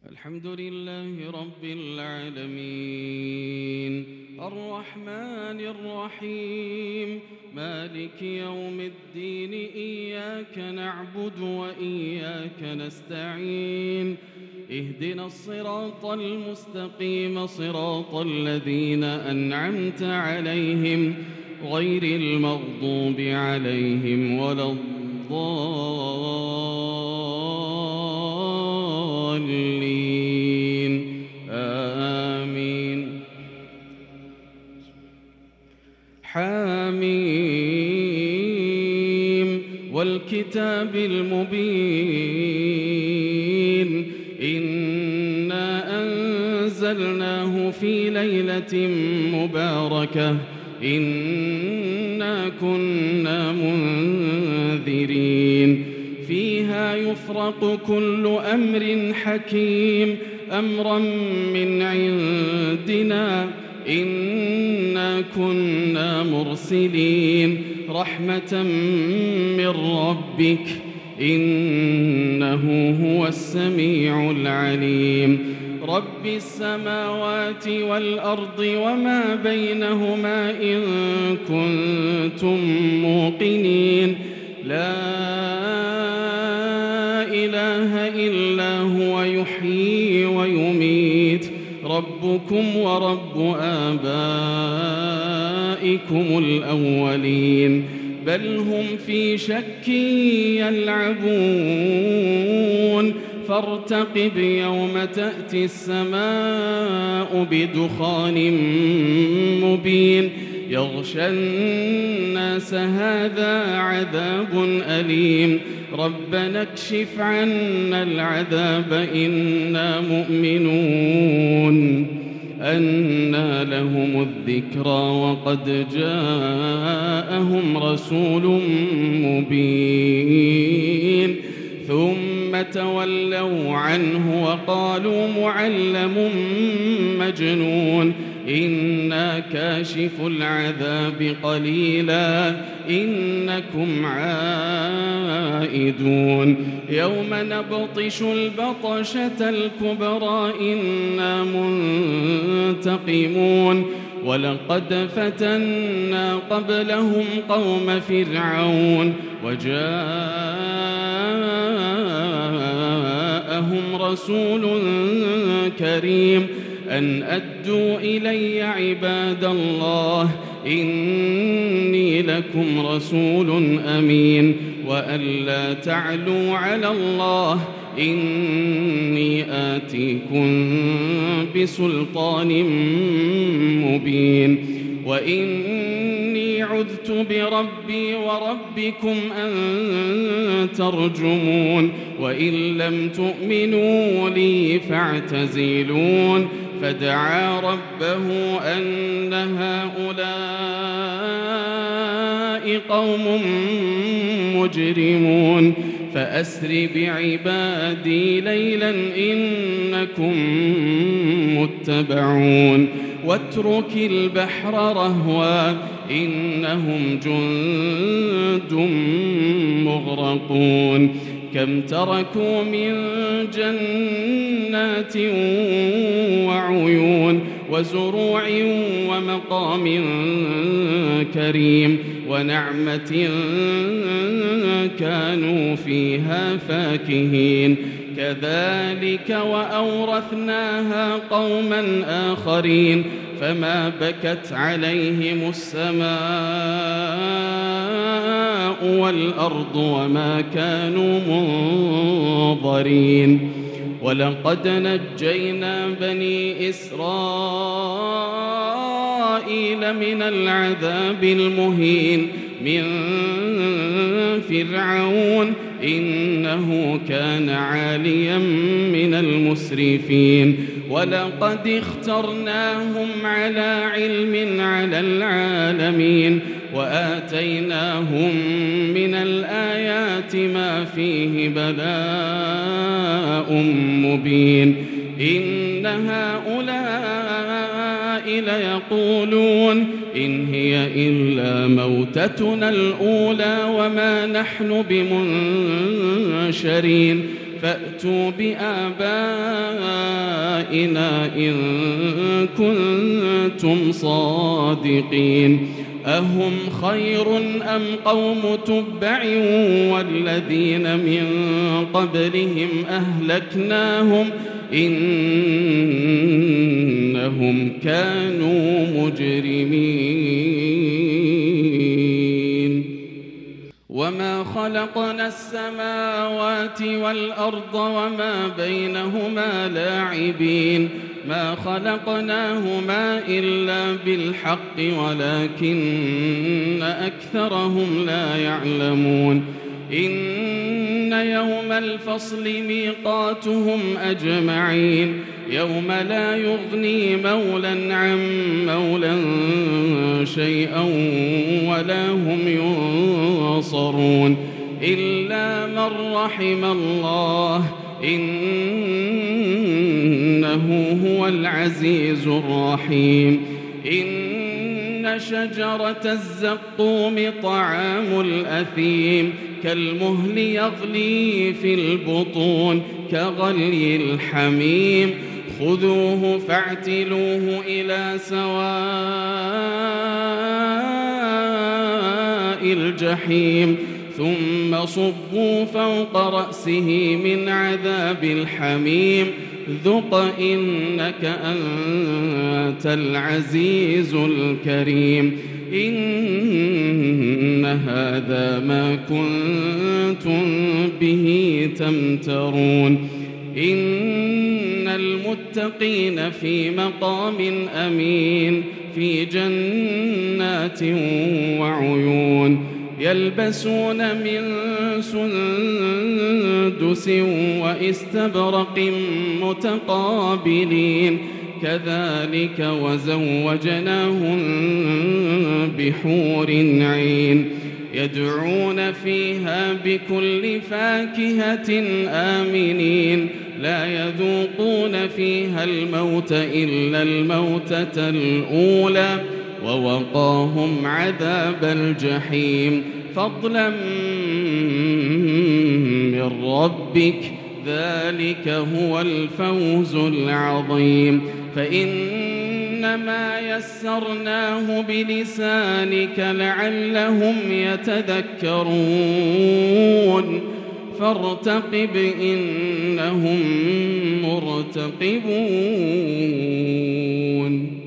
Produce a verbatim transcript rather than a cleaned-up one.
الحمد لله رب العالمين الرحمن الرحيم مالك يوم الدين إياك نعبد وإياك نستعين اهدنا الصراط المستقيم صراط الذين أنعمت عليهم غير المغضوب عليهم ولا الضالين آمين حاميم والكتاب المبين إنا أنزلناه في ليلة مباركة إنا كنا منذرين فيها يفرق كل أمر حكيم أمرا من عندنا إنا كنا مرسلين رحمة من ربك إنه هو السميع العليم رب السماوات والأرض وما بينهما إن كنتم موقنين لا إله إلا هو يحيي ويميت ربكم ورب آبائكم الأولين بل هم في شك يلعبون فارتقب يوم تأتي السماء بدخان مبين يغشى الناس هذا عذاب أليم ربنا اكشف عنا العذاب إنا مؤمنون أنى لهم الذكرى وقد جاءهم رسول مبين ثم تولوا عنه وقالوا معلم مجنون إنا كاشف العذاب قليلا إنكم عائدون يوم نبطش البطشة الكبرى إنا منتقمون ولقد فتنا قبلهم قوم فرعون وجاءهم رسول كريم أن أدوا إلي عباد الله إني لكم رسول أمين وأن لا تعلوا على الله إني آتيكم بسلطان مبين وإني عذت بربي وربكم أن ترجمون وإن لم تؤمنوا لي فاعتزلون فدعا ربه أن هؤلاء قوم مجرمون فأسر بعبادي ليلا إنكم متبعون واترك البحر رهوا إنهم جند مغرقون كم تركوا من جنات وعيون وزروع ومقام كريم ونعمة كانوا فيها فاكهين كذلك وأورثناها قوما آخرين فما بكت عليهم السماء والأرض وما كانوا منظرين ولقد نجينا بني إسرائيل من العذاب المهين من فرعون إنه كان عاليا من المسرفين ولقد اخترناهم على علم على العالمين وآتيناهم من الآيات ما فيه بلاء مبين إن هؤلاء ليقولون إن هي إلا موتتنا الأولى وما نحن بمنشرين فأتوا بآبائنا إن كنتم صادقين أهم خير أم قوم تبع والذين من قبلهم أهلكناهم إنهم كانوا مجرمين وما خلقنا السماوات والأرض وما بينهما لاعبين ما خلقناهما إلا بالحق ولكن أكثرهم لا يعلمون إن يوم الفصل ميقاتهم أجمعين يوم لا يغني مولا عن مولا شيئا ولا هم ينصرون إلا من رحم الله إنه هو العزيز الرحيم إن شجرة الزقوم طعام الأثيم كالمهل يغلي في البطون كغلي الحميم خذوه فاعتلوه إلى سواء الجحيم ثم صبوا فوق رأسه من عذاب الحميم ذق إنك أنت العزيز الكريم إن هذا ما كنتم به تمترون إن المتقين في مقام أمين في جنات وعيون يلبسون من سندس وإستبرق متقابلين كذلك وزوجناهم بحور عين يدعون فيها بكل فاكهة آمنين لا يذوقون فيها الموت إلا الموتة الأولى ووقاهم عذاب الجحيم فضلا من ربك ذلك هو الفوز العظيم فإنما يسرناه بلسانك لعلهم يتذكرون فارتقب إنهم مرتقبون.